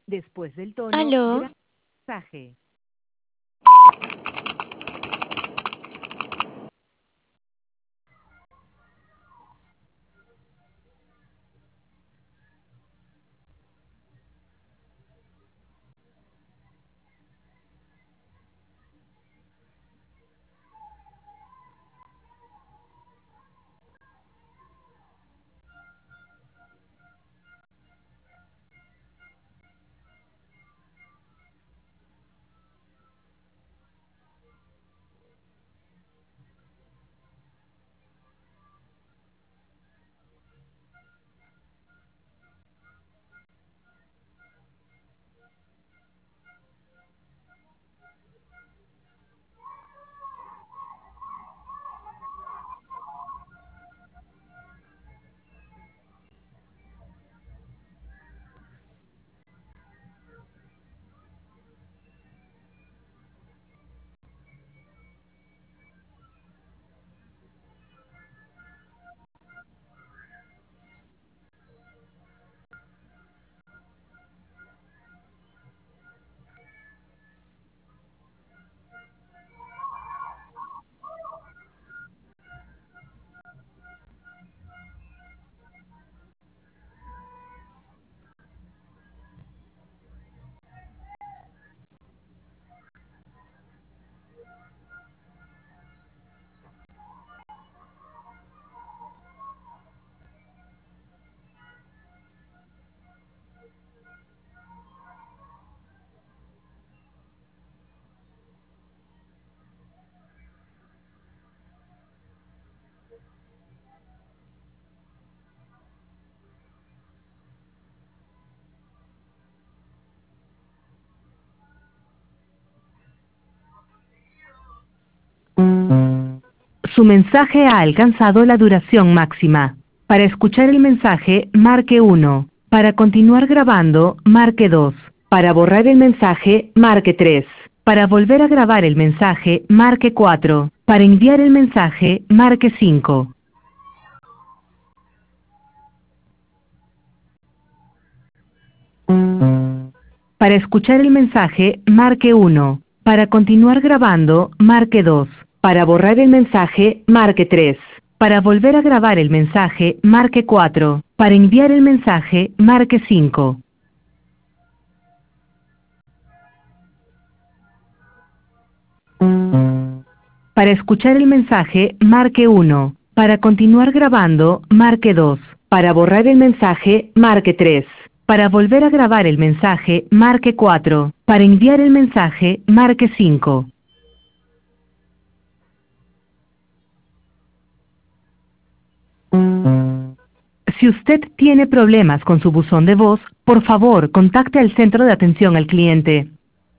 Después del tono, Aló, graba el mensaje. Su mensaje ha alcanzado la duración máxima. Para escuchar el mensaje, marque 1. Para continuar grabando, marque 2. Para borrar el mensaje, marque 3. Para volver a grabar el mensaje, marque 4. Para enviar el mensaje, marque 5. Para escuchar el mensaje, marque 1. Para continuar grabando, marque 2. Para borrar el mensaje, marque 3. Para volver a grabar el mensaje, marque 4. Para enviar el mensaje, marque 5. Para escuchar el mensaje, marque 1. Para continuar grabando, marque 2. Para borrar el mensaje, marque 3. Para volver a grabar el mensaje, marque 4. Para enviar el mensaje, marque 5. Si usted tiene problemas con su buzón de voz, por favor, contacte al centro de atención al cliente.